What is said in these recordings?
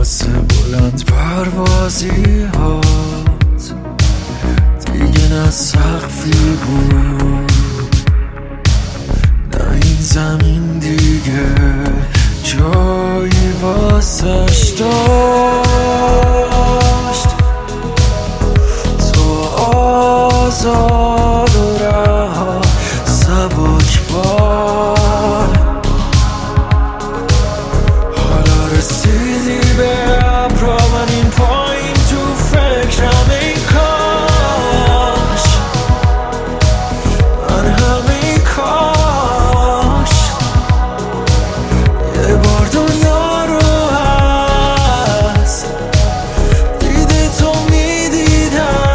واسه بلند پروازی هات دیگه نه سقفی بود نه این زمین دیگه جایی واسش داشت. تو آزاد و رها سبک بال حالا رسیدی به ابرا من این پایین تو فکرم ای کاش من همین کاش یه بار دنیا رو هست دیده تو میدیدم.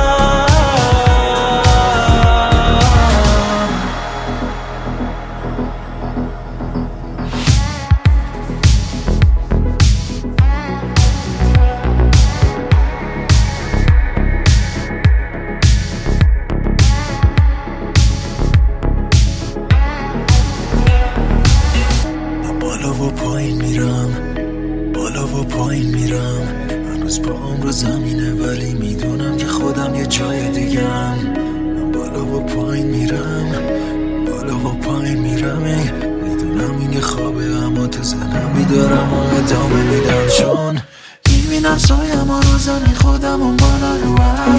بالا و پایین میرم بالا و پایین میرم هنوز پاهم رو زمینه ولی میدونم که خودم یه جای دیگم. من بالا و پایین میرم بالا و پایین میرم میدونم این یه خوابه اما تو ذهنم بیدارم و ادامه میدم چون میبینم سایم رو زمین خودم اون بالا رو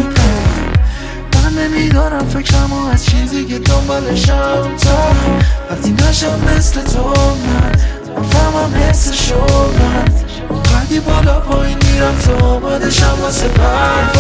من نمیدارم فکرم و از چیزی که دنبالشم تا وقتی نشم مثل تو من فهمم حسشو من اونقدی بالا پایین میرم تا آمادشم واسه پر